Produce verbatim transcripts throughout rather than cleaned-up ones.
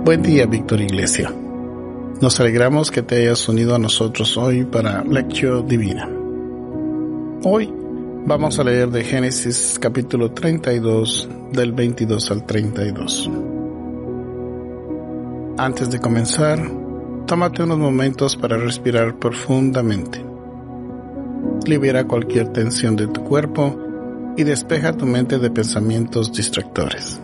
Buen día, Víctor Iglesia. Nos alegramos que te hayas unido a nosotros hoy para Lección Divina. Hoy vamos a leer de Génesis capítulo treinta y dos, del veintidós al treinta y dos. Antes de comenzar, tómate unos momentos para respirar profundamente. Libera cualquier tensión de tu cuerpo y despeja tu mente de pensamientos distractores.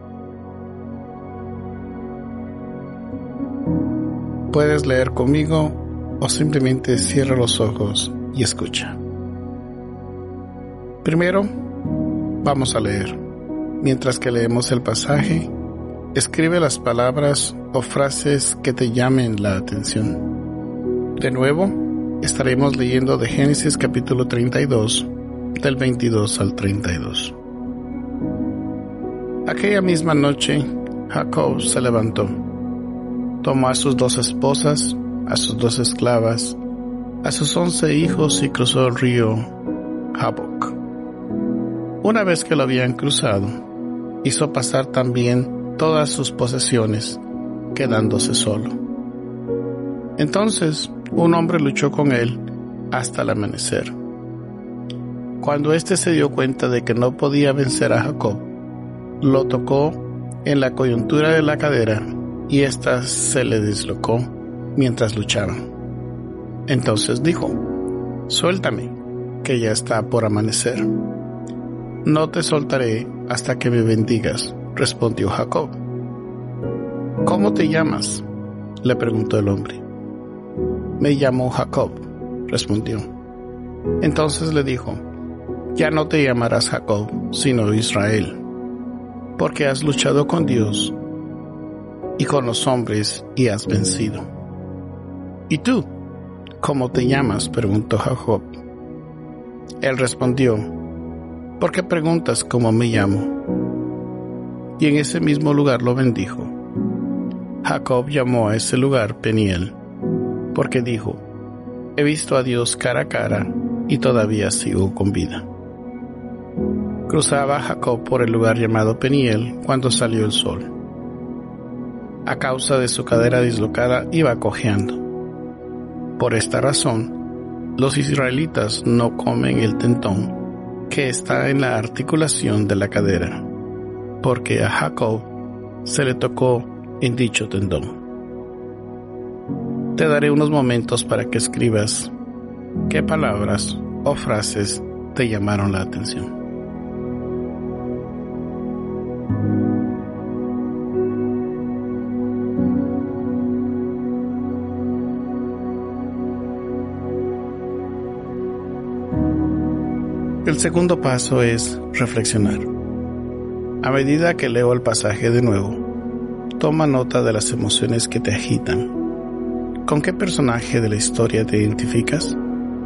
Puedes leer conmigo o simplemente cierra los ojos y escucha. Primero, vamos a leer. Mientras que leemos el pasaje, escribe las palabras o frases que te llamen la atención. De nuevo, estaremos leyendo de Génesis capítulo treinta y dos, del veintidós al treinta y dos. Aquella misma noche, Jacob se levantó. Tomó a sus dos esposas, a sus dos esclavas, a sus once hijos y cruzó el río Jaboc. Una vez que lo habían cruzado, hizo pasar también todas sus posesiones, quedándose solo. Entonces un hombre luchó con él hasta el amanecer. Cuando éste se dio cuenta de que no podía vencer a Jacob, lo tocó en la coyuntura de la cadera y ésta se le dislocó mientras luchaban. Entonces dijo: «Suéltame, que ya está por amanecer». «No te soltaré hasta que me bendigas», respondió Jacob. «¿Cómo te llamas?», le preguntó el hombre. «Me llamo Jacob», respondió. Entonces le dijo: «Ya no te llamarás Jacob, sino Israel, porque has luchado con Dios y con los hombres y has vencido». «¿Y tú, cómo te llamas?», preguntó Jacob. Él respondió: «¿Por qué preguntas cómo me llamo?». Y en ese mismo lugar lo bendijo. Jacob llamó a ese lugar Peniel, porque dijo: «He visto a Dios cara a cara y todavía sigo con vida». Cruzaba Jacob por el lugar llamado Peniel cuando salió el sol. A causa de su cadera dislocada iba cojeando. Por esta razón, los israelitas no comen el tendón que está en la articulación de la cadera, porque a Jacob se le tocó en dicho tendón. Te daré unos momentos para que escribas qué palabras o frases te llamaron la atención. El segundo paso es reflexionar. A medida que leo el pasaje de nuevo, toma nota de las emociones que te agitan. ¿Con qué personaje de la historia te identificas?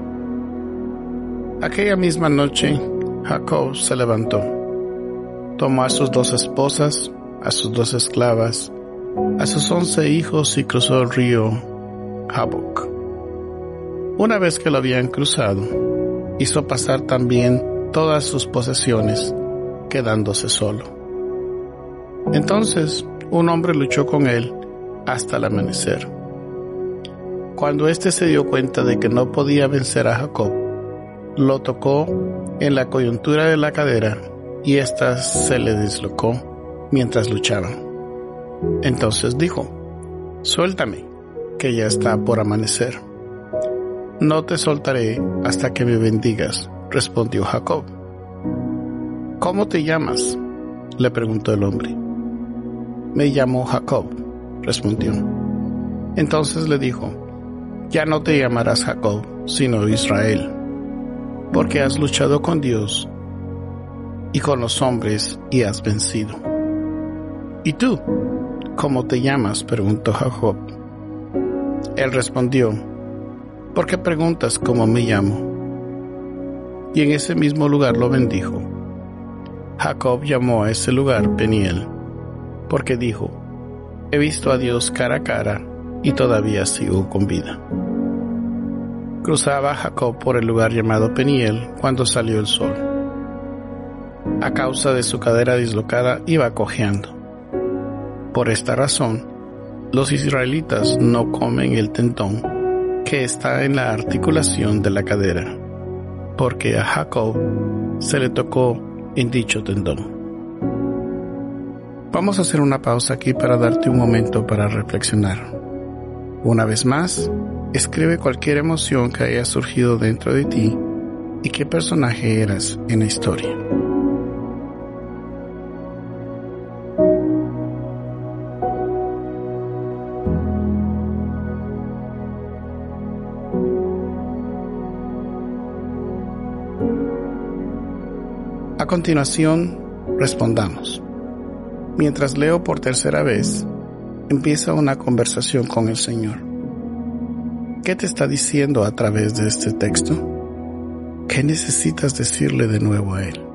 Aquella misma noche, Jacob se levantó. Tomó a sus dos esposas, a sus dos esclavas, a sus once hijos y cruzó el río Jaboc. Una vez que lo habían cruzado, hizo pasar también todas sus posesiones, quedándose solo. Entonces un hombre luchó con él hasta el amanecer. Cuando éste se dio cuenta de que no podía vencer a Jacob, lo tocó en la coyuntura de la cadera y ésta se le dislocó mientras luchaban. Entonces dijo: «Suéltame, que ya está por amanecer». «No te soltaré hasta que me bendigas», respondió Jacob. «¿Cómo te llamas?», le preguntó el hombre. «Me llamo Jacob», respondió. Entonces le dijo: «Ya no te llamarás Jacob, sino Israel, porque has luchado con Dios y con los hombres y has vencido». «¿Y tú, cómo te llamas?», preguntó Jacob. Él respondió: «¿Por qué preguntas cómo me llamo?». Y en ese mismo lugar lo bendijo. Jacob llamó a ese lugar Peniel, porque dijo: «He visto a Dios cara a cara y todavía sigo con vida». Cruzaba Jacob por el lugar llamado Peniel cuando salió el sol. A causa de su cadera dislocada iba cojeando. Por esta razón, los israelitas no comen el tendón que está en la articulación de la cadera, porque a Jacob se le tocó en dicho tendón. Vamos a hacer una pausa aquí para darte un momento para reflexionar. Una vez más, escribe cualquier emoción que haya surgido dentro de ti y qué personaje eras en la historia. A continuación, respondamos. Mientras leo por tercera vez, empieza una conversación con el Señor. ¿Qué te está diciendo a través de este texto? ¿Qué necesitas decirle de nuevo a Él?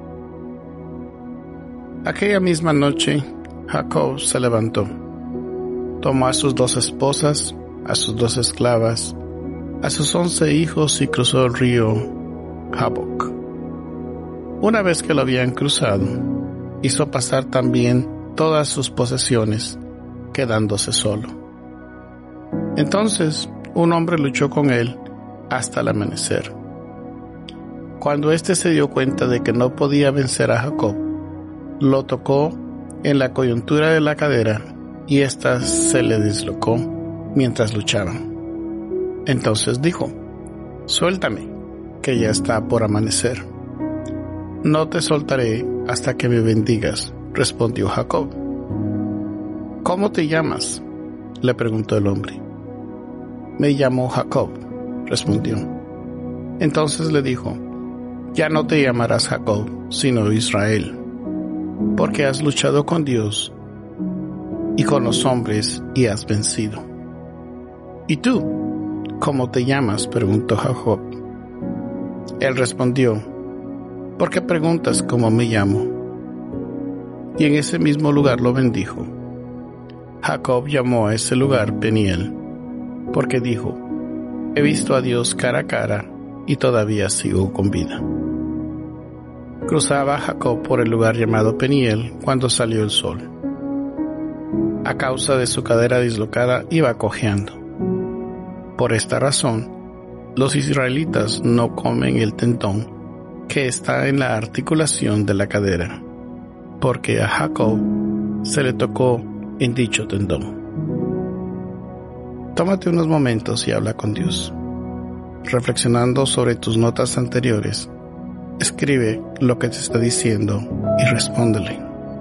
Aquella misma noche, Jacob se levantó. Tomó a sus dos esposas, a sus dos esclavas, a sus once hijos y cruzó el río Jaboc. Una vez que lo habían cruzado, hizo pasar también todas sus posesiones, quedándose solo. Entonces, un hombre luchó con él hasta el amanecer. Cuando éste se dio cuenta de que no podía vencer a Jacob, lo tocó en la coyuntura de la cadera y ésta se le dislocó mientras luchaban. Entonces dijo: «Suéltame, que ya está por amanecer». «No te soltaré hasta que me bendigas», respondió Jacob. «¿Cómo te llamas?», le preguntó el hombre. «Me llamo Jacob», respondió. Entonces le dijo: «Ya no te llamarás Jacob, sino Israel, porque has luchado con Dios y con los hombres y has vencido». «¿Y tú, cómo te llamas?», preguntó Jacob. Él respondió: «¿Por qué preguntas cómo me llamo?». Y en ese mismo lugar lo bendijo. Jacob llamó a ese lugar Peniel, porque dijo: «He visto a Dios cara a cara y todavía sigo con vida». Cruzaba Jacob por el lugar llamado Peniel cuando salió el sol. A causa de su cadera dislocada iba cojeando. Por esta razón, los israelitas no comen el tendón que está en la articulación de la cadera, porque a Jacob se le tocó en dicho tendón. Tómate unos momentos y habla con Dios. Reflexionando sobre tus notas anteriores, escribe lo que te está diciendo y respóndele.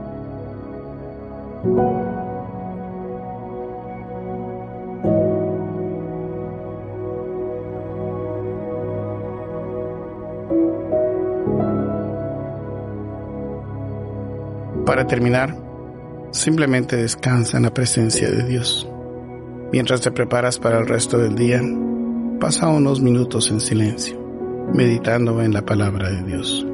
Para terminar, simplemente descansa en la presencia de Dios. Mientras te preparas para el resto del día, pasa unos minutos en silencio, meditando en la palabra de Dios.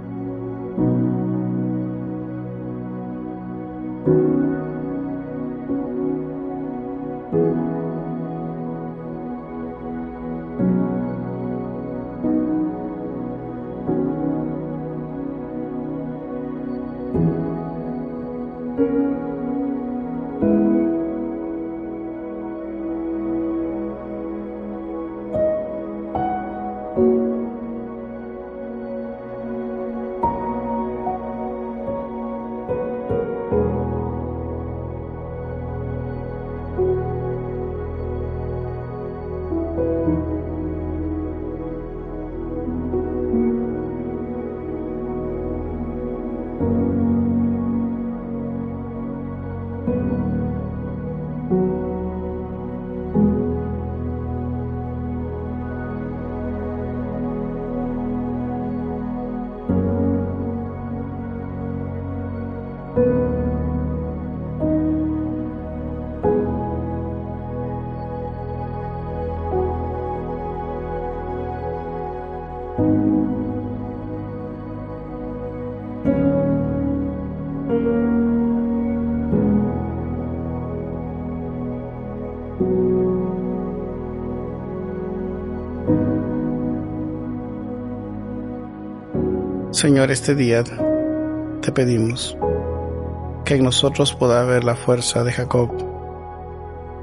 Señor, este día te pedimos que en nosotros pueda haber la fuerza de Jacob,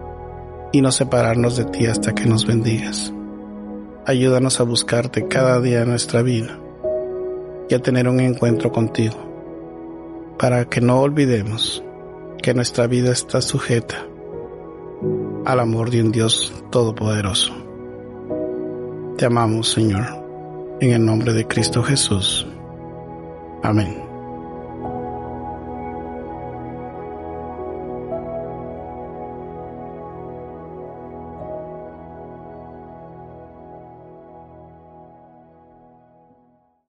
y no separarnos de ti hasta que nos bendigas. Ayúdanos a buscarte cada día en nuestra vida y a tener un encuentro contigo, para que no olvidemos que nuestra vida está sujeta al amor de un Dios todopoderoso. Te amamos, Señor, en el nombre de Cristo Jesús. Amén.